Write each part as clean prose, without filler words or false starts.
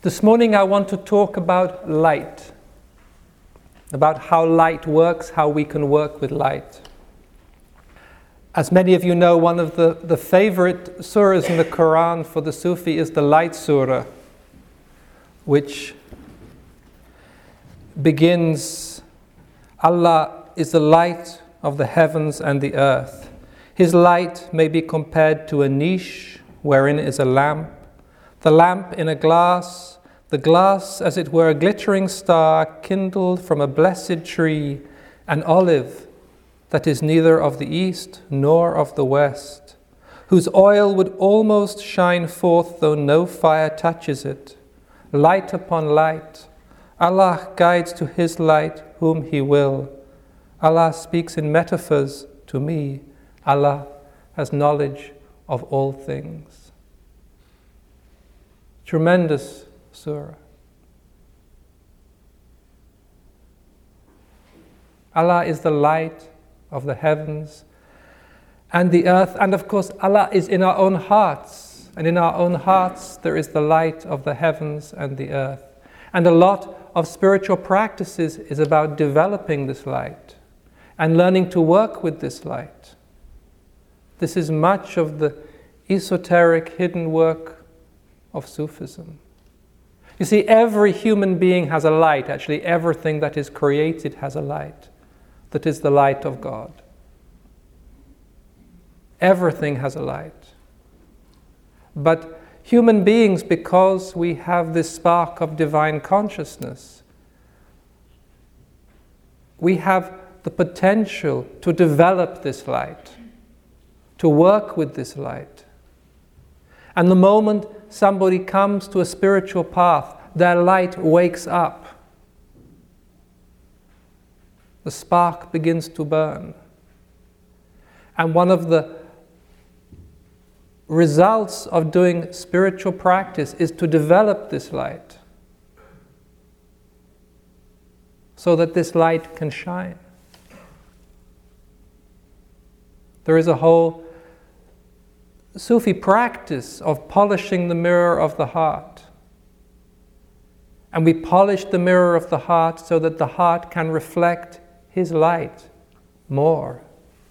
This morning I want to talk about light, about how light works, how we can work with light. As many of you know, one of the favorite surahs in the Quran for the Sufi is the Light Surah, which begins, Allah is the light of the heavens and the earth. His light may be compared to a niche wherein is a lamp, the lamp in a glass, the glass as it were a glittering star kindled from a blessed tree, an olive that is neither of the east nor of the west, whose oil would almost shine forth though no fire touches it. Light upon light, Allah guides to His light whom He will. Allah speaks in metaphors to me. Allah has knowledge of all things. Tremendous surah. Allah is the light of the heavens and the earth, and of course Allah is in our own hearts, and in our own hearts there is the light of the heavens and the earth. And a lot of spiritual practices is about developing this light and learning to work with this light. This is much of the esoteric hidden work of Sufism. You see, every human being has a light. Actually, everything that is created has a light. That is the light of God. Everything has a light. But human beings, because we have this spark of divine consciousness, we have the potential to develop this light, to work with this light. And the moment somebody comes to a spiritual path, their light wakes up. The spark begins to burn. And one of the results of doing spiritual practice is to develop this light so that this light can shine. There is a whole Sufi practice of polishing the mirror of the heart. And we polish the mirror of the heart so that the heart can reflect His light more.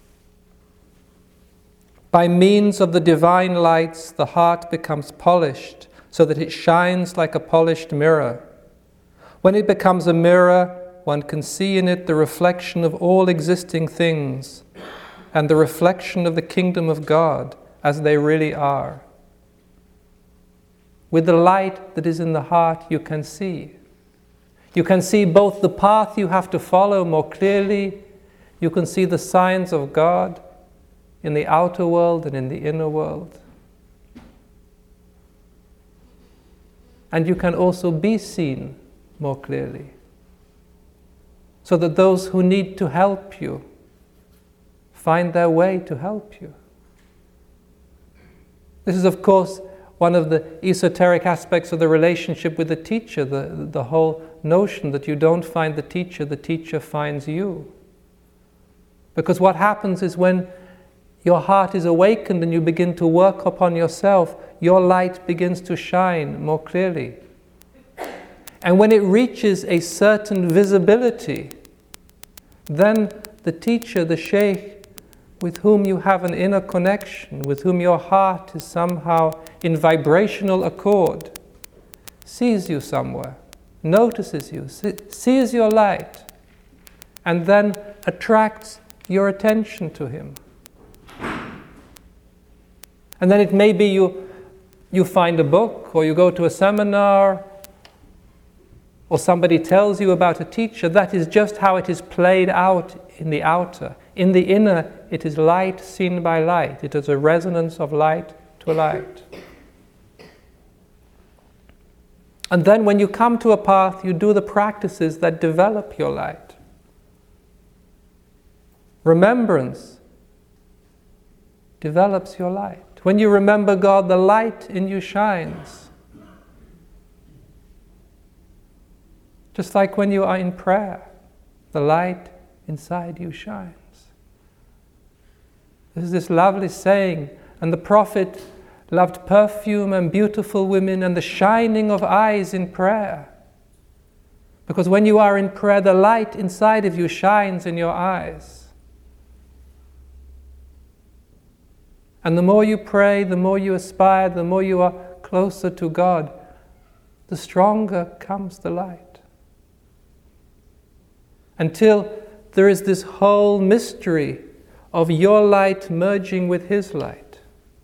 By means of the divine lights, the heart becomes polished so that it shines like a polished mirror. When it becomes a mirror, one can see in it the reflection of all existing things and the reflection of the kingdom of God as they really are. With the light that is in the heart, you can see. You can see both the path you have to follow more clearly. You can see the signs of God in the outer world and in the inner world. And you can also be seen more clearly, so that those who need to help you find their way to help you. This is, of course, one of the esoteric aspects of the relationship with the teacher, the whole notion that you don't find the teacher finds you. Because what happens is when your heart is awakened and you begin to work upon yourself, your light begins to shine more clearly. And when it reaches a certain visibility, then the teacher, the sheikh, with whom you have an inner connection, with whom your heart is somehow in vibrational accord, sees you somewhere, notices you, sees your light, and then attracts your attention to him. And then it may be you find a book, or you go to a seminar, or somebody tells you about a teacher. That is just how it is played out in the outer. In the inner, it is light seen by light. It is a resonance of light to light. And then when you come to a path, you do the practices that develop your light. Remembrance develops your light. When you remember God, the light in you shines. Just like when you are in prayer, the light inside you shines. This is this lovely saying, and the Prophet loved perfume and beautiful women and the shining of eyes in prayer. Because when you are in prayer, the light inside of you shines in your eyes. And the more you pray, the more you aspire, the more you are closer to God, the stronger comes the light. Until there is this whole mystery of your light merging with His light.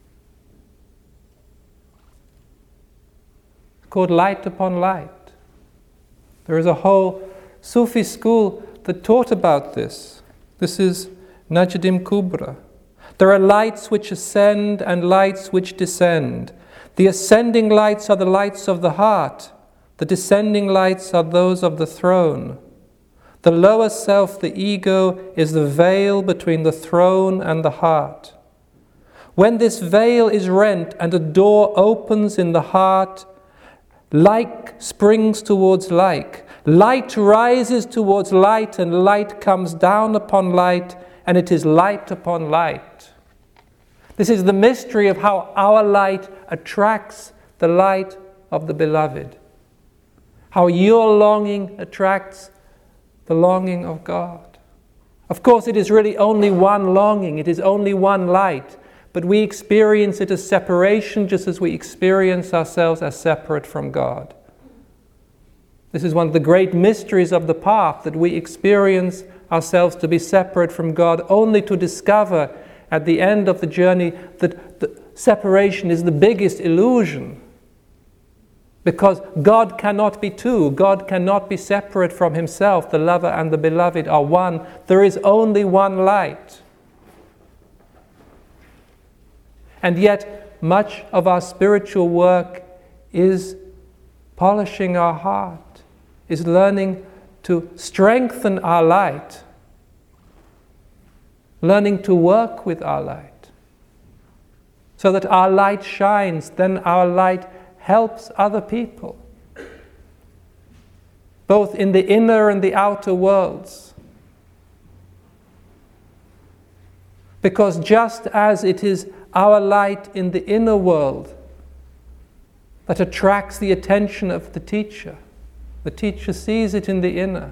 It's called light upon light. There is a whole Sufi school that taught about this. This is Najdim Kubra. There are lights which ascend and lights which descend. The ascending lights are the lights of the heart. The descending lights are those of the throne. The lower self, the ego, is the veil between the throne and the heart. When this veil is rent and a door opens in the heart, like springs towards like. Light rises towards light, and light comes down upon light, and it is light upon light. This is the mystery of how our light attracts the light of the Beloved. How your longing attracts the longing of God. Of course, it is really only one longing, it is only one light, but we experience it as separation just as we experience ourselves as separate from God. This is one of the great mysteries of the path, that we experience ourselves to be separate from God, only to discover at the end of the journey that the separation is the biggest illusion. Because God cannot be two. God cannot be separate from Himself. The lover and the beloved are one. There is only one light. And yet, much of our spiritual work is polishing our heart, is learning to strengthen our light, learning to work with our light, so that our light shines, then our light helps other people, both in the inner and the outer worlds. Because just as it is our light in the inner world that attracts the attention of the teacher sees it in the inner,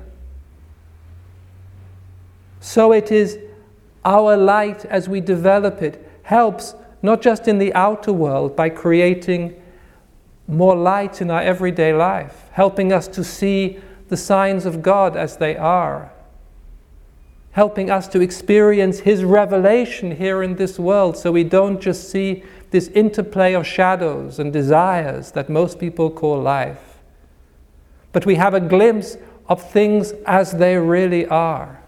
so it is our light as we develop it helps not just in the outer world by creating more light in our everyday life, helping us to see the signs of God as they are, helping us to experience His revelation here in this world, so we don't just see this interplay of shadows and desires that most people call life, but we have a glimpse of things as they really are.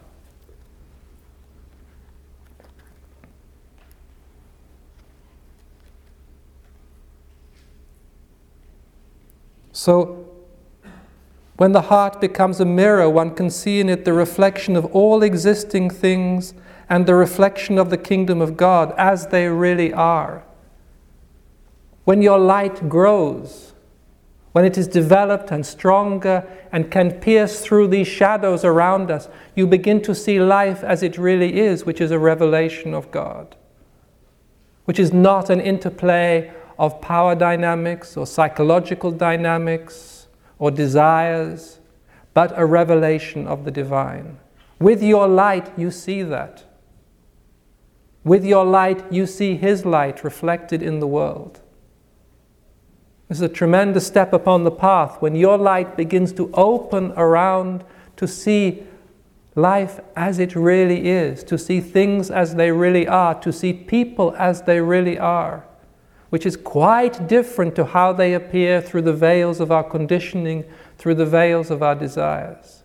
So, when the heart becomes a mirror, one can see in it the reflection of all existing things and the reflection of the kingdom of God as they really are. When your light grows, when it is developed and stronger and can pierce through these shadows around us, you begin to see life as it really is, which is a revelation of God, which is not an interplay of power dynamics or psychological dynamics or desires, but a revelation of the divine. With your light, you see that. With your light, you see His light reflected in the world. This is a tremendous step upon the path when your light begins to open around to see life as it really is, to see things as they really are, to see people as they really are, which is quite different to how they appear through the veils of our conditioning, through the veils of our desires.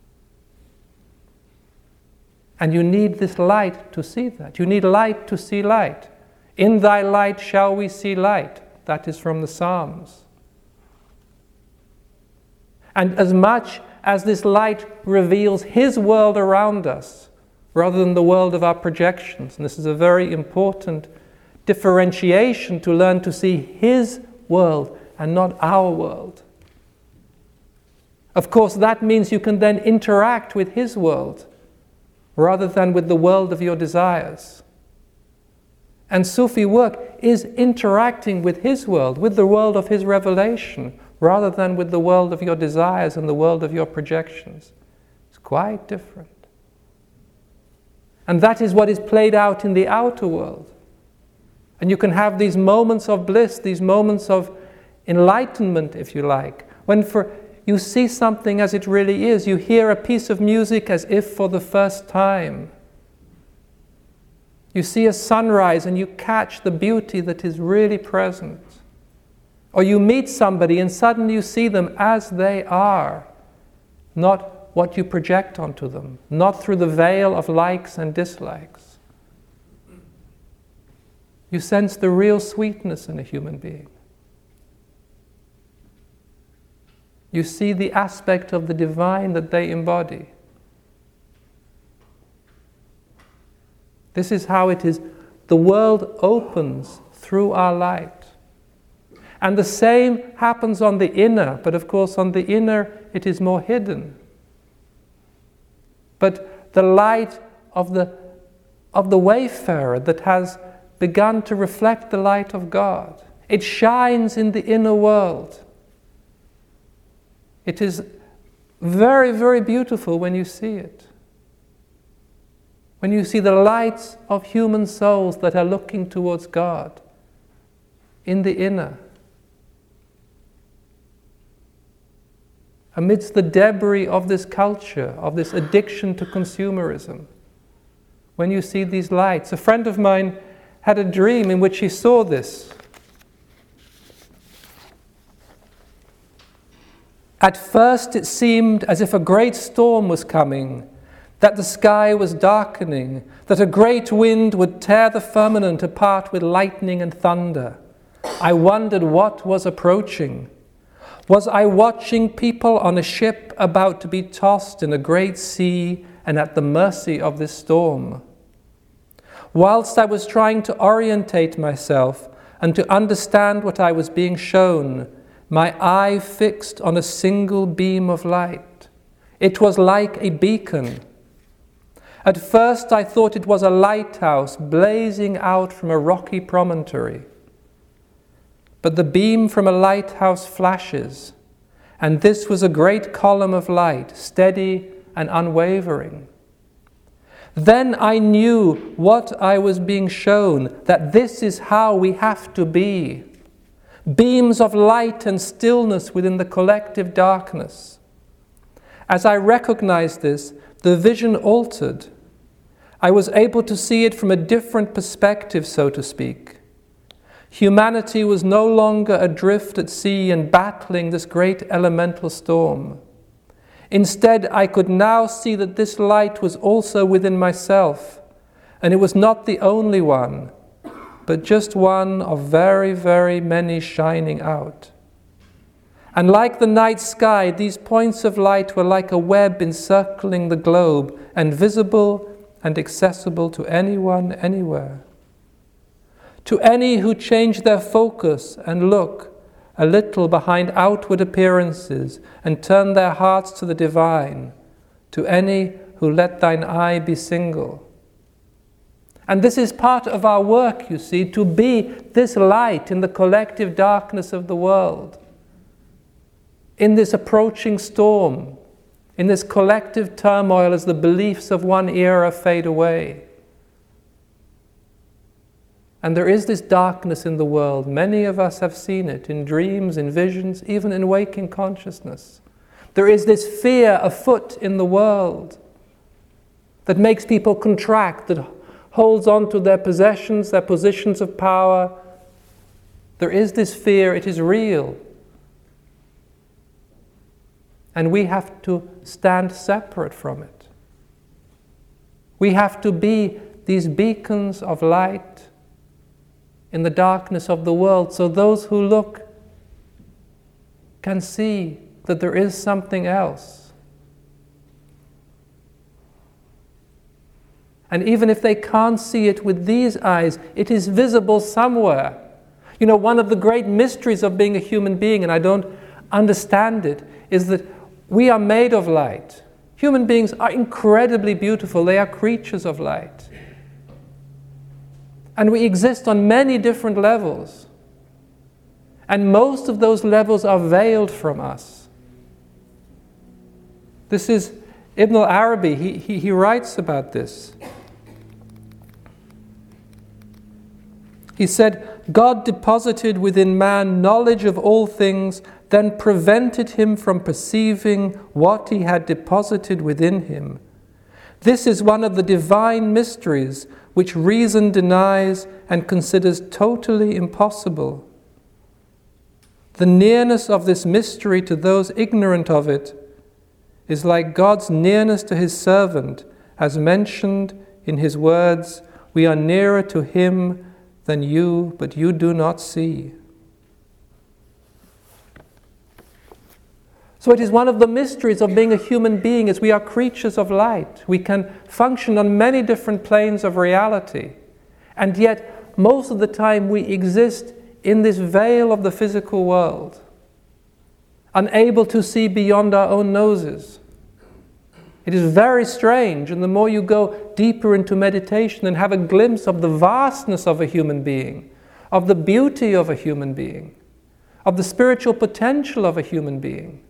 And you need this light to see that. You need light to see light. In thy light shall we see light. That is from the Psalms. And as much as this light reveals His world around us, rather than the world of our projections, and this is a very important differentiation, to learn to see His world and not our world. Of course, that means you can then interact with His world rather than with the world of your desires. And Sufi work is interacting with his world, with the world of his revelation, rather than with the world of your desires and the world of your projections. It's quite different. And that is what is played out in the outer world. And you can have these moments of bliss, these moments of enlightenment, if you like, when you see something as it really is. You hear a piece of music as if for the first time. You see a sunrise and you catch the beauty that is really present. Or you meet somebody and suddenly you see them as they are, not what you project onto them, not through the veil of likes and dislikes. You sense the real sweetness in a human being. You see the aspect of the divine that they embody. This is how it is. The world opens through our light. And the same happens on the inner, but of course on the inner it is more hidden. But the light of the wayfarer that has begun to reflect the light of God, it shines in the inner world. It is very, very beautiful when you see it. When you see the lights of human souls that are looking towards God in the inner. Amidst the debris of this culture, of this addiction to consumerism, when you see these lights. A friend of mine had a dream in which he saw this. At first it seemed as if a great storm was coming, that the sky was darkening, that a great wind would tear the firmament apart with lightning and thunder. I wondered what was approaching. Was I watching people on a ship about to be tossed in a great sea and at the mercy of this storm? Whilst I was trying to orientate myself and to understand what I was being shown, my eye fixed on a single beam of light. It was like a beacon. At first I thought it was a lighthouse blazing out from a rocky promontory. But the beam from a lighthouse flashes, and this was a great column of light, steady and unwavering. Then I knew what I was being shown, that this is how we have to be. Beams of light and stillness within the collective darkness. As I recognized this, the vision altered. I was able to see it from a different perspective, so to speak. Humanity was no longer adrift at sea and battling this great elemental storm. Instead, I could now see that this light was also within myself, and it was not the only one, but just one of very, very many shining out. And like the night sky, these points of light were like a web encircling the globe, and visible and accessible to anyone, anywhere. To any who change their focus and look a little behind outward appearances and turn their hearts to the divine, to any who let thine eye be single. And this is part of our work, you see, to be this light in the collective darkness of the world, in this approaching storm, in this collective turmoil as the beliefs of one era fade away. And there is this darkness in the world. Many of us have seen it in dreams, in visions, even in waking consciousness. There is this fear afoot in the world that makes people contract, that holds on to their possessions, their positions of power. There is this fear, it is real. And we have to stand separate from it. We have to be these beacons of light in the darkness of the world, so those who look can see that there is something else. And even if they can't see it with these eyes, it is visible somewhere. You know, one of the great mysteries of being a human being, and I don't understand it, is that we are made of light. Human beings are incredibly beautiful. They are creatures of light. And we exist on many different levels. And most of those levels are veiled from us. This is Ibn al-Arabi, he writes about this. He said, God deposited within man knowledge of all things, then prevented him from perceiving what he had deposited within him. This is one of the divine mysteries which reason denies and considers totally impossible. The nearness of this mystery to those ignorant of it is like God's nearness to his servant, as mentioned in his words, "We are nearer to him than you, but you do not see." So it is one of the mysteries of being a human being is we are creatures of light. We can function on many different planes of reality. And yet, most of the time we exist in this veil of the physical world, unable to see beyond our own noses. It is very strange, and the more you go deeper into meditation and have a glimpse of the vastness of a human being, of the beauty of a human being, of the spiritual potential of a human being,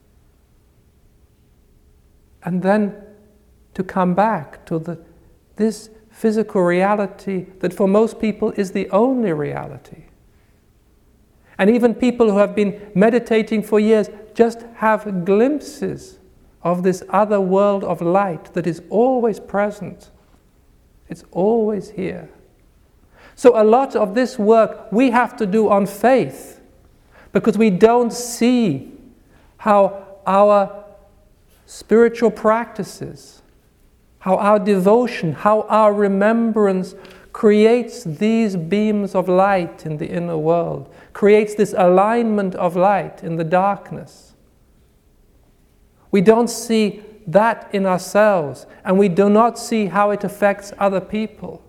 and then to come back to this physical reality that for most people is the only reality. And even people who have been meditating for years just have glimpses of this other world of light that is always present. It's always here. So a lot of this work we have to do on faith, because we don't see how our spiritual practices, how our devotion, how our remembrance creates these beams of light in the inner world, creates this alignment of light in the darkness. We don't see that in ourselves, and we do not see how it affects other people.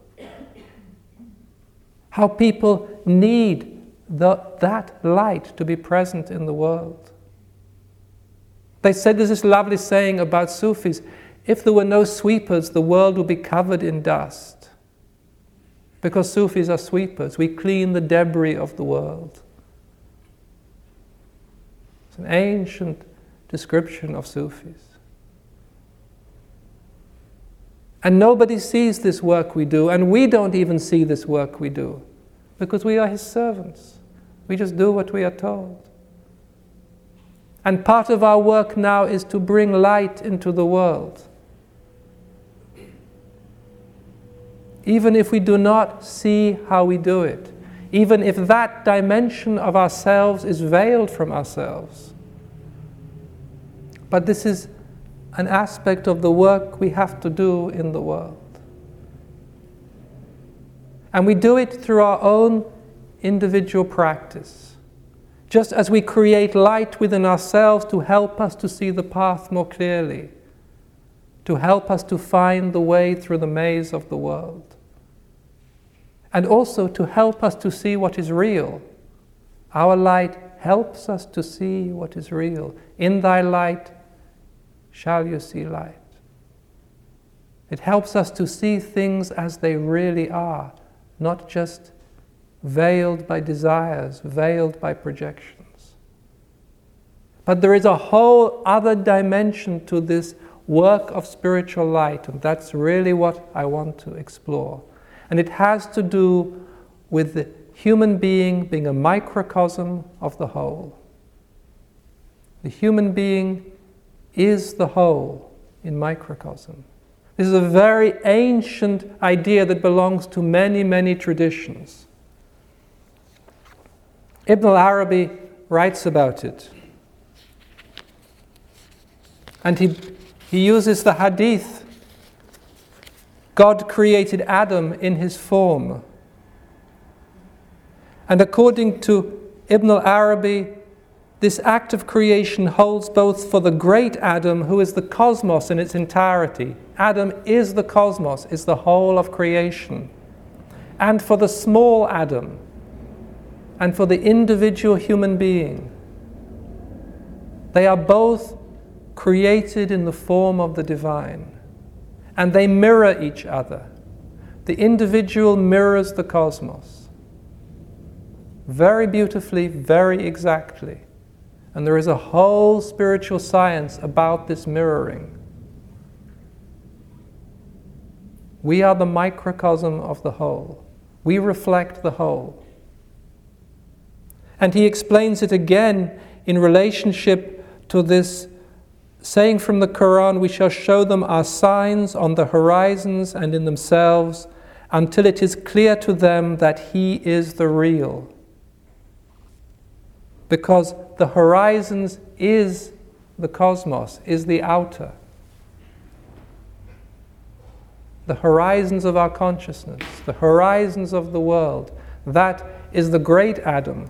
How people need that light to be present in the world. They said there's this lovely saying about Sufis, if there were no sweepers, the world would be covered in dust. Because Sufis are sweepers, we clean the debris of the world. It's an ancient description of Sufis. And nobody sees this work we do, and we don't even see this work we do, because we are his servants. We just do what we are told. And part of our work now is to bring light into the world. Even if we do not see how we do it, even if that dimension of ourselves is veiled from ourselves. But this is an aspect of the work we have to do in the world. And we do it through our own individual practice. Just as we create light within ourselves to help us to see the path more clearly, to help us to find the way through the maze of the world, and also to help us to see what is real. Our light helps us to see what is real. In thy light shall you see light. It helps us to see things as they really are, not just veiled by desires, veiled by projections. But there is a whole other dimension to this work of spiritual light, and that's really what I want to explore. And it has to do with the human being being a microcosm of the whole. The human being is the whole in microcosm. This is a very ancient idea that belongs to many, many traditions. Ibn al-Arabi writes about it. And he uses the hadith, God created Adam in his form. And according to Ibn al-Arabi, this act of creation holds both for the great Adam, who is the cosmos in its entirety. Adam is the cosmos, is the whole of creation. And for the small Adam, and for the individual human being. They are both created in the form of the divine. And they mirror each other. The individual mirrors the cosmos. Very beautifully, very exactly. And there is a whole spiritual science about this mirroring. We are the microcosm of the whole. We reflect the whole. And he explains it again in relationship to this saying from the Quran, we shall show them our signs on the horizons and in themselves until it is clear to them that he is the real. Because the horizons is the cosmos, is the outer. The horizons of our consciousness, the horizons of the world, that is the great Adam.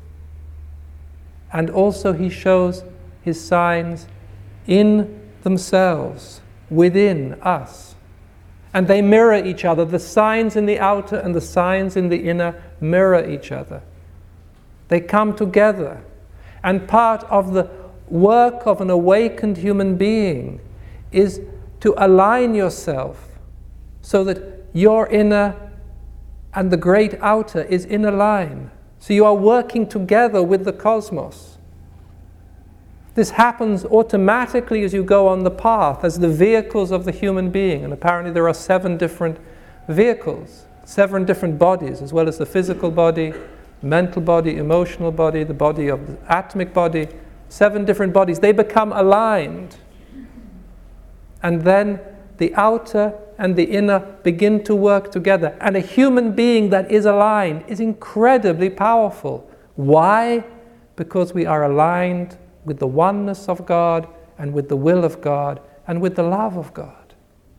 And also he shows his signs in themselves, within us. And they mirror each other. The signs in the outer and the signs in the inner mirror each other. They come together. And part of the work of an awakened human being is to align yourself so that your inner and the great outer is in a line. So you are working together with the cosmos. This happens automatically as you go on the path, as the vehicles of the human being. And apparently there are 7 different vehicles, 7 different bodies, as well as the physical body, mental body, emotional body, the body of the atomic body, 7 different bodies. They become aligned. And then the outer and the inner begin to work together. And a human being that is aligned is incredibly powerful. Why? Because we are aligned with the oneness of God and with the will of God and with the love of God.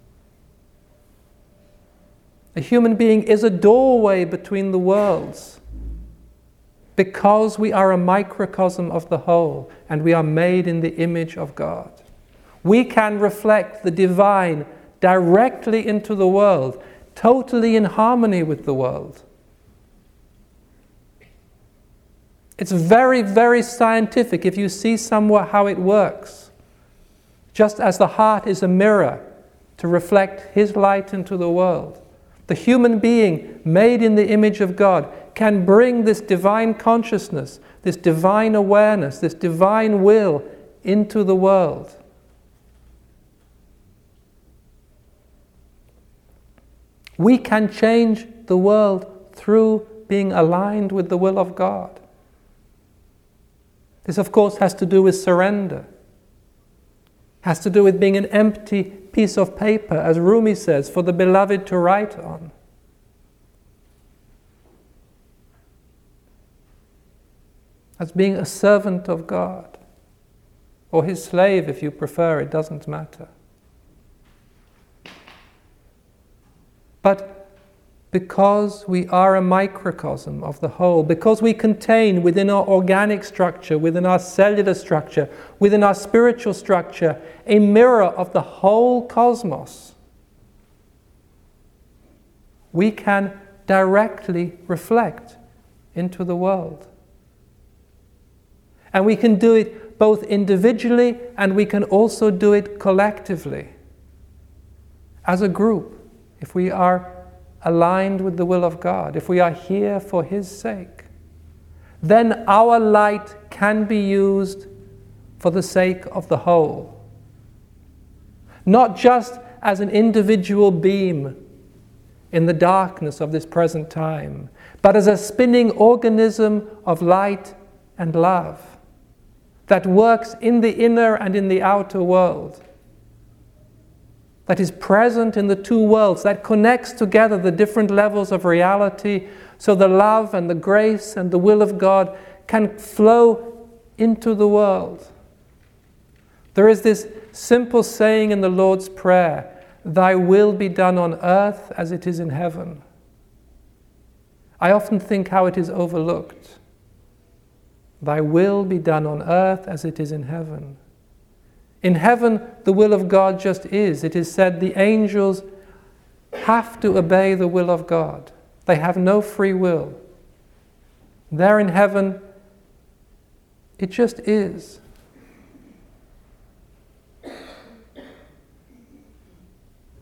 A human being is a doorway between the worlds because we are a microcosm of the whole and we are made in the image of God. We can reflect the divine directly into the world, totally in harmony with the world. It's very, very scientific if you see somewhat how it works. Just as the heart is a mirror to reflect his light into the world, the human being made in the image of God can bring this divine consciousness, this divine awareness, this divine will into the world. We can change the world through being aligned with the will of God. This, of course, has to do with surrender. Has to do with being an empty piece of paper, as Rumi says, for the beloved to write on. As being a servant of God, or his slave if you prefer, it doesn't matter. But because we are a microcosm of the whole, because we contain within our organic structure, within our cellular structure, within our spiritual structure, a mirror of the whole cosmos, we can directly reflect into the world. And we can do it both individually and we can also do it collectively. As a group, if we are aligned with the will of God, if we are here for his sake, then our light can be used for the sake of the whole. Not just as an individual beam in the darkness of this present time, but as a spinning organism of light and love that works in the inner and in the outer world, that is present in the two worlds, that connects together the different levels of reality, so the love and the grace and the will of God can flow into the world. There is this simple saying in the Lord's Prayer, "Thy will be done on earth as it is in heaven." I often think how it is overlooked. Thy will be done on earth as it is in heaven. In heaven, the will of God just is. It is said the angels have to obey the will of God. They have no free will. There in heaven, it just is.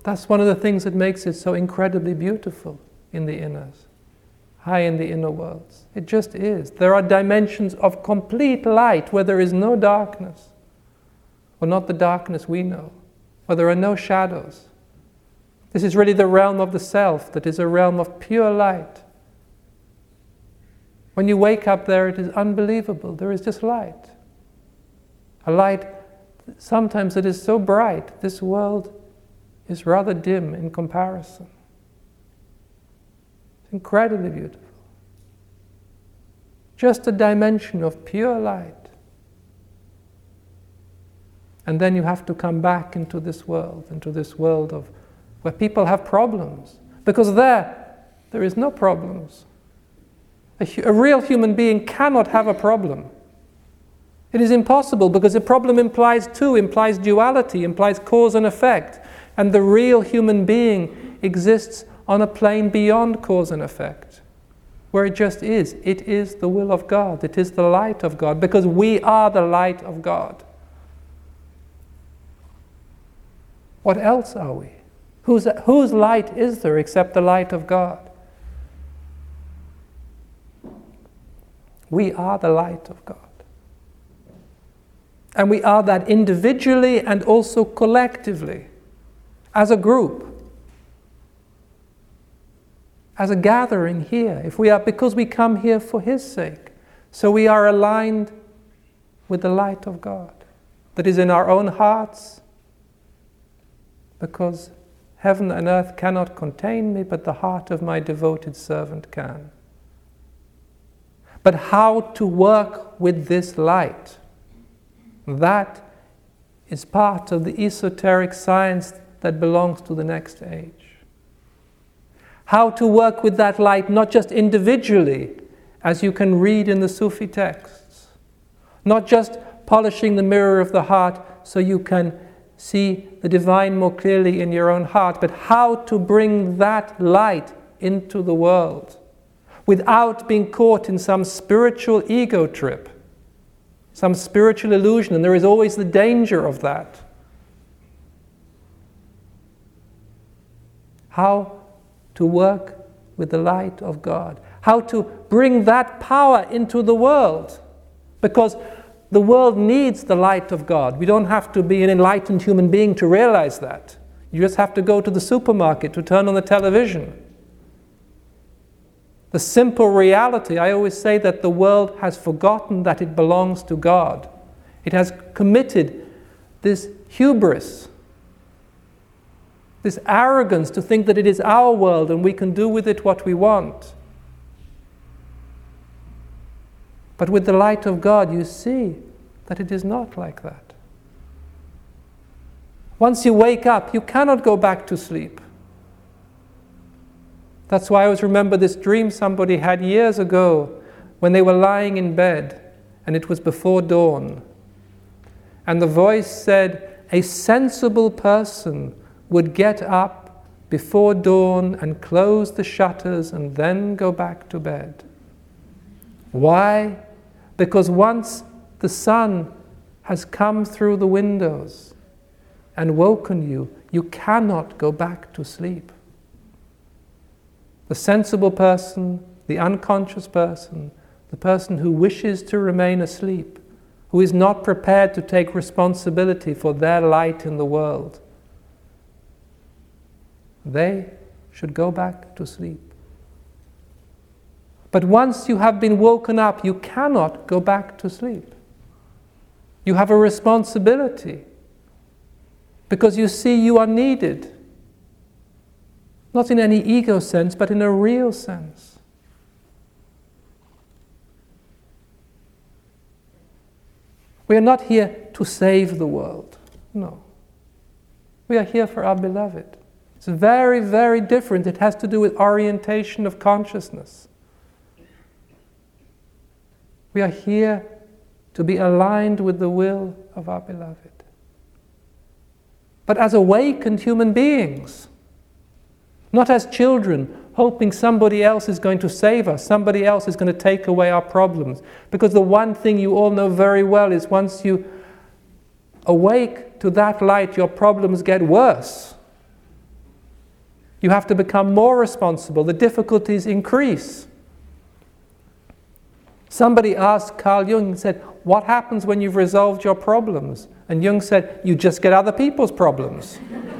That's one of the things that makes it so incredibly beautiful in the inners, high in the inner worlds. It just is. There are dimensions of complete light where there is no darkness, or not the darkness we know, where there are no shadows. This is really the realm of the self, that is a realm of pure light. When you wake up there, it is unbelievable. There is just light. A light sometimes that is so bright, this world is rather dim in comparison. It's incredibly beautiful. Just a dimension of pure light. And then you have to come back into this world of where people have problems. Because there is no problems. A real human being cannot have a problem. It is impossible, because a problem implies duality, implies cause and effect. And the real human being exists on a plane beyond cause and effect, where it just is. It is the will of God. It is the light of God, because we are the light of God. What else are we? Whose light is there except the light of God? We are the light of God. And we are that individually and also collectively, as a group, as a gathering here. Because we come here for His sake. So we are aligned with the light of God that is in our own hearts, because heaven and earth cannot contain me, but the heart of my devoted servant can. But how to work with this light, that is part of the esoteric science that belongs to the next age. How to work with that light, not just individually, as you can read in the Sufi texts, not just polishing the mirror of the heart so you can see the divine more clearly in your own heart, but how to bring that light into the world without being caught in some spiritual ego trip, some spiritual illusion, and there is always the danger of that. How to work with the light of God, how to bring that power into the world, because the world needs the light of God. We don't have to be an enlightened human being to realize that. You just have to go to the supermarket, to turn on the television. The simple reality, I always say that the world has forgotten that it belongs to God. It has committed this hubris, this arrogance to think that it is our world and we can do with it what we want. But with the light of God, you see that it is not like that. Once you wake up, you cannot go back to sleep. That's why I always remember this dream somebody had years ago when they were lying in bed and it was before dawn. And the voice said, a sensible person would get up before dawn and close the shutters and then go back to bed. Why? Because once the sun has come through the windows and woken you, you cannot go back to sleep. The sensible person, the unconscious person, the person who wishes to remain asleep, who is not prepared to take responsibility for their light in the world, they should go back to sleep. But once you have been woken up, you cannot go back to sleep. You have a responsibility, because you see you are needed. Not in any ego sense, but in a real sense. We are not here to save the world. No. We are here for our beloved. It's very, very different. It has to do with orientation of consciousness. We are here to be aligned with the will of our beloved. But as awakened human beings, not as children, hoping somebody else is going to save us, somebody else is going to take away our problems. Because the one thing you all know very well is once you awake to that light, your problems get worse. You have to become more responsible. The difficulties increase. Somebody asked Carl Jung and said, what happens when you've resolved your problems? And Jung said, you just get other people's problems.